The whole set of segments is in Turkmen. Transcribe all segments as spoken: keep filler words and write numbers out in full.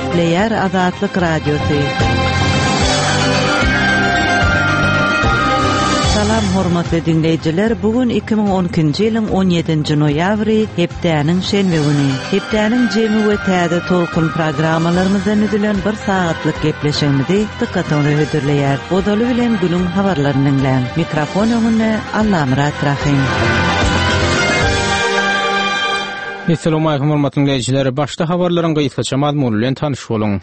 Gepleyer Azatlyk Radiosu. Salam hormatly dinleyijiler, bugün iki bin on ikinji ýylyň on ýedinji noýabry, hepdäniň şenbe güni. Hepdäniň jemi we täze tolkun programmalarymyzdan üdilen bir saatlyk gepleşigimizi dikkatinizi hödürleýär. Bodaly bilen günüň habarlaryny dinleň. Mikrofon öňünde Allamurat Rahim. Assalamu alaykum hormatly dinleyijiler, başda habarlaryň gyýytgaça mazmuny bilen tanyş boluň.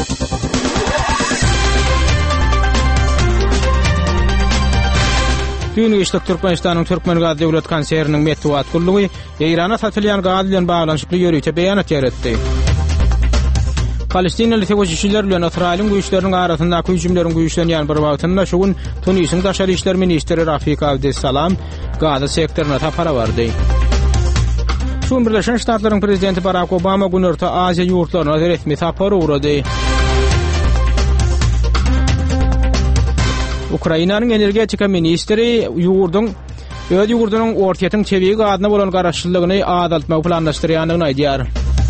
Düňe işlik Türkmenistanyň Türkmen Gaz Döwlet Konseriniň medeniýet gullugy Eýrana satylýan gaz bilen baglanşykly ýörüýte beýanat ýaratdy. Palestinaly terrorçylar bilen Israýlyň güýçleriniň arasyndaky hüjümleriň güýçlenýän bir wagtynda şu gün Tunisyň daşary işler ministri Rafik Abdessalam Gaza sektoryna tapara bardy. Şu Birleşen Ştatlaryň prezidenti Barack Obama Günorta Aziýa ýurtlaryna resmi tapara uğrady. Ukrainanyň energetika ministri ýurdun öz ýurdunyň ortaýatyň çebi gazyna bolan garaşçylygyny adaltmak planlaşdyrýanyny aýdýar.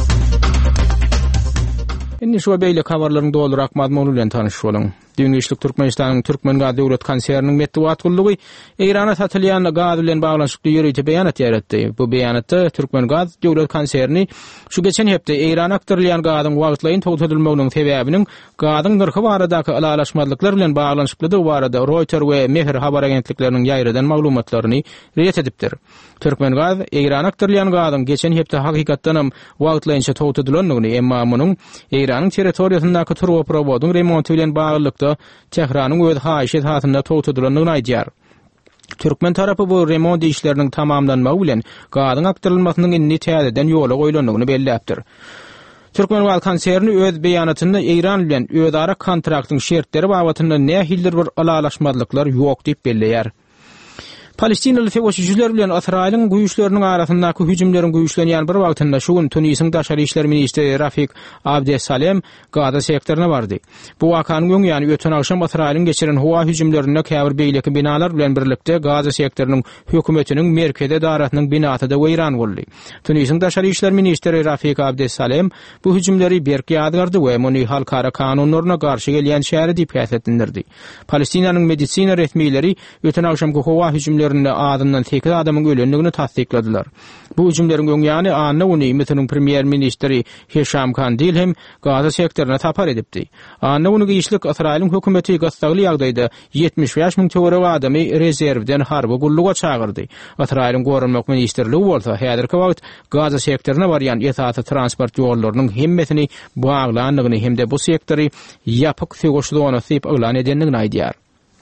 Indi şu beýle habarlaryň doldurak mazmuny bilen tanyş boluň. Düňe işlik Türkmenistanyň Türkmen Gaz Döwlet Konseriniň medeniýet gullugy Eýrana satylýan gaz bilen baglanşykly ýörüýte beýanat ýaratdy. Bu beýanatda Türkmen Gaz Döwlet Konserini şu geçen hepde Eýrana aktarylýan gazyň wagtlaýyn togutulmagynyň sebäbiniň gazyň narhy baradaky alalaşmazlyklar bilen baglanşyklydygy barada Reuters we Mehr habar agentlikleriniň ýaýradan maglumatlaryny riýet edipdir. Türkmen Gaz Eýrana aktarylýan gazyň geçen hepde hakykatdanam wagtlaýynça togutulanlygyny, emma munyň Eýranyň territoriýasyndaky turboprowodyň remonty bilen baglykda Tehranyň öz haýyşy hatynda togutulanlygyny aýdýar. Türkmen tarapy bu remont işleriniň tamamlanmagy bilen gazyň aktarylmasynyň inni täzeden ýola goýulanlygyny belläpdir. Türkmen Gaz Konserini öz beýanatynda Eýran bilen özara kontraktyň şertleri babatynda nähildir bir alalaşmazlyklar ýok diýip belläýär. Palestinaly terrorçylar bilen Israýlyň güýçleriniň arasyndaky hüjümleriň güýçlenýän bir wagtynda şu gün Tunisyň daşary işler ministri Rafik Abdessalam Gaza sektoryna bardy. Bu wakanyň öňýany öten akşam Israýlyň geçiren howa hüjümlerine käbir beýleki binalar bilen birlikde Gaza sektorynyň hökümetiniň merkezi daratynyň binasy da weýran boldy. Tunisyň daşary işler ministri Rafik Abdessalam bu hüjümleri berk ýadygardy we muny halkara kanunlaryna garşy gelýän şäher diýip häsletdirdi. Palestinanyň medisina resmiýetleri öten akşamky howa hüjümleri adından sekiz adamın ölenligini tasdikladylar. Bu hüjümleriň öňýany anna uny Misrnyň premier ministri Hisham Khan Dilhem Gaza sektoryna tapar edipdi. Anna uny işlik Israýlyň hökümeti gastagly ýagdaýda yetmiş beş miň töwerek adamy rezerwden harby gulluga çagyrdy. Israýlyň gorunmak ministrligi bolsa häzirki wagt Gaza sektoryna barýan ýetatly transport ýollarynyň hemmesini baglanlygyny hemde bu sektory ýapyk fegoşlugyna syp aglan edenligini aýdýar.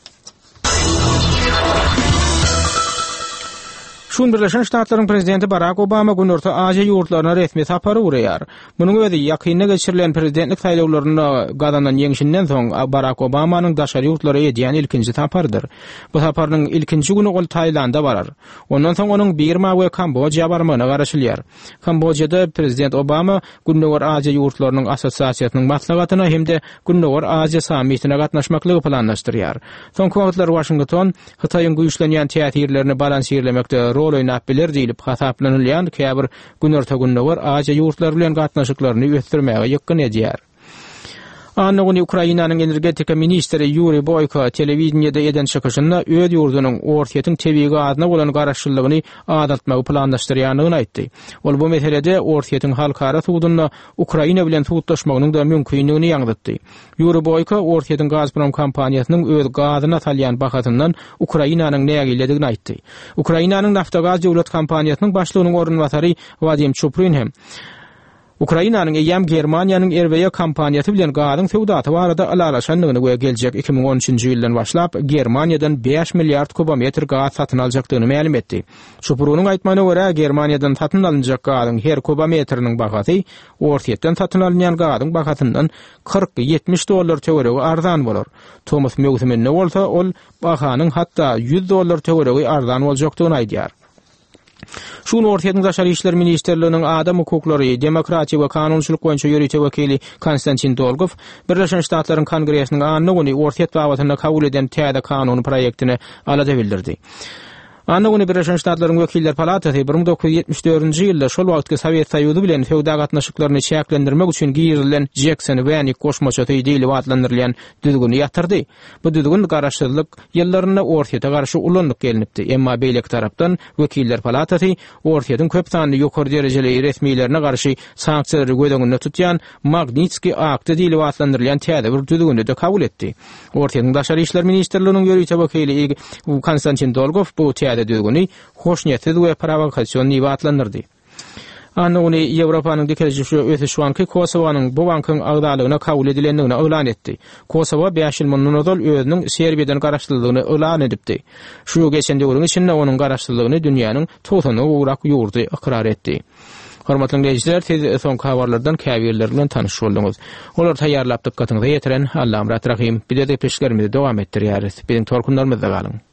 Şun Birleşen Ştatlaryň prezidenti Barack Obama Günorta Aziýa ýurtlaryna resmi tapara uğraýar. Munyň özi ýakyna geçirilen prezidentlik saýlawlaryna gazanan ýeňişinden soň Barack Obamanyň daşary ýurtlara edýän ilkinji tapardyr. Bu taparyň ilkinji güni ol Taýlanda barar. Ondan soň onuň Birma we Kambodja barmagyna garaşylýar. Kambodjada prezident Obama Günnäwär Aziýa ýurtlarynyň assosiasiýasynyň maslahatyna hemde Günnäwär Aziýa sammitine gatnaşmaklygy planlaşdyrýar. Soňky wagtlar Washington Hytaýyň güýçlenýän täsirlerini balansiýerlemekde rol oýnap biler diýilip hasaplanylýan käbir Günorta Günnäwär Aziýa ýurtlary bilen gatnaşyklaryny ösdürmäge ýakyn edýär. Anna uny Ukrainanyň energetika ministri Yuri Boyko telewizionyada eden çykyşynda öz ýurdunyň ortaýatyň tebii gazyna bolan garaşçylygyny adaltmagy planlaşdyrýanyny aýtdy. Ol bu meselede ortaýatyň halkara suwdyna Ukraina bilen suwdlaşmagynyň da mümkinligini ýaňytdy. Yuri Boyko ortaýatyň Gazprom kompaniýasynyň öz gazyna salýan bahasyndan Ukrainanyň nägeýledigini aýtdy. Ukrainanyň Naftogaz döwlet kompaniýasynyň başlygynyň orunwatary Vadim Chuprin hem Ukrainanyň eýam Germaniýanyň R W kompaniýasy bilen gazyň sewdaty barada alalaşanlygyny we geljek iki bin on üçinji ýyldan başlap Germaniýadan beş milliard kubometr gaz satyn aljakdygyny ma'lum etdi. Şuprunyň aýtmagyna görä Germaniýadan satyn alınjak gazyň her kubometriniň bahasy ortaýatdan satyn alynýan gazyň bahasyndan kırk yetmiş dollar töweregi arzan bolar. Thomas Mögüsmenne bolsa ol bahanyň hatda yüz dollar töweregi arzan boljakdygyny aýdýar. Şun ortaýatyň daşary işler ministrliginiň adam hukuklary, demokratiýa we kanunçylyk boýunça ýörüýte wekili Konstantin Dolgov Birleşen Ştatlaryň Kongresiniň anny güni ortaýat babatyna kabul eden täze kanun proýektini alada bildirdi. Anna Güni Birleşmiş Ştatlaryň Wekiller Palatasy bir bin dokuz yüz ýetmiş dördünji ýylda şol wagtky Sowet Soýuzy bilen feodal gatnaşyklaryny şäklendirmek üçin girilen Jackson we Koşmaça diýilip adlandyrylýan düzgüni ýatyrdy. Bu düzgün garaşdyrlyk ýyllaryna Ortiýada garşy ulanlyk gelinipdi. Emma beýlek tarapdan Wekiller Palatasy Ortiýadyň köp sanly ýokary derejeli resmiýlerine garşy sanksiýalary gödeginde tutýan Magnitsky akty diýilip adlandyrylýan täze bir düzgünde de kabul etdi. Ortiýadyň daşary işler ministrliginiň ýörüýte wekili Konstantin Dolgov bu düzgünü hoşniýetli we provokasiýon diýip adlandyrdy. Anna ony Ýewropanyň dikelişi ötüşwanky Kosowanyň bu bankyň agdalygyna kabul edilendigini elan etdi. Kosowa beş ýyl mundan öňe özüniň Serbiýadan garaşdyrlygyny elan edipdi. Şu geçen döwrüň içinde onuň garaşdyrlygyny dünýäniň totaly urak ýurdy ikrar etdi. Hormatly dinleýijiler, tez son habarlardan käbirler bilen tanyş boldyňyz. Olar taýýarlap dikkatiňize ýetiren Allahym rahim. Bir de peşgerimizi dowam etdirýäris. Biziň torkunlarymyzda galyň.